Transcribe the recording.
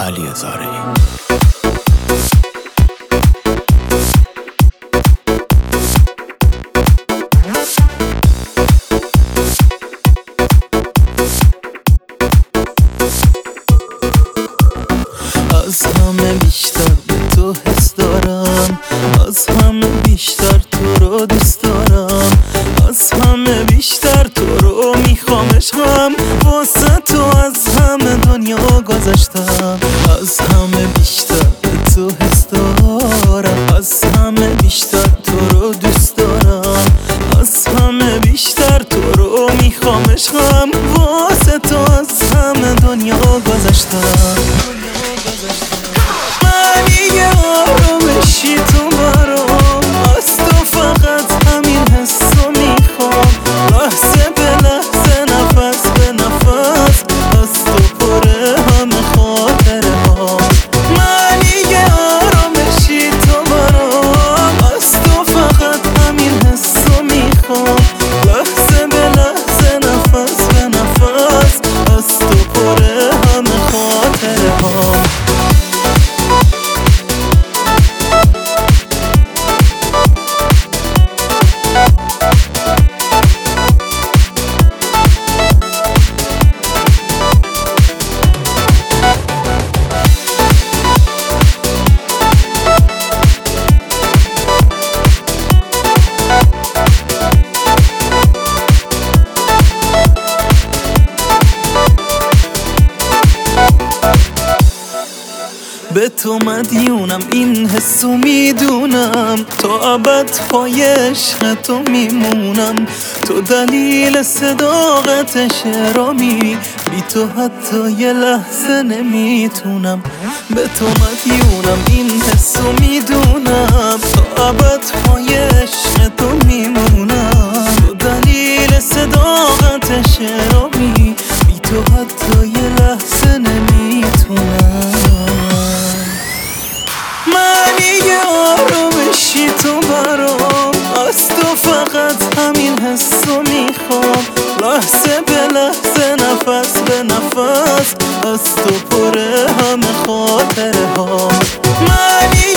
علی هزاره‌ای. از همه بیشتر به تو حس دارم، از همه بیشتر تو رو دوست دارم، از همه بیشتر تو رو میخوام عشقم، واسه تو از همه دنیا گذشتم. از همه بیشتر به تو حس دارم، از همه بیشتر تو رو دوست دارم، از همه بیشتر تو رو میخوام عشقم، واسه تو از همه دنیا گذشتم. من یه آرامشی تو برام، از تو فقط همین حسو میخوام، لحظه به لحظه نفس به نفس، از تو پره همه خاطره ها. من یه آرامشی تو برام، از تو فقط همین حسو میخوام، لحظه به لحظه نفس به نفس، از تو پره همه خاطره ها. به تو مدیونم، این حسو میدونم، تا ابد پای عشق تو میمونم، تو دلیل صداقت شعرامی، بی تو حتی یه لحظه نمیتونم. به تو مدیونم، این حسو میدونم، تا ابد پای عشق تو میمونم، تو دلیل صداقت شعرامی، بی تو حتی یه لحظه نمیتونم. من یه آرامشی تو برام، از تو فقط همین حسو میخوام، لحظه به لحظه نفس به نفس، از تو پره همه خاطره ها. من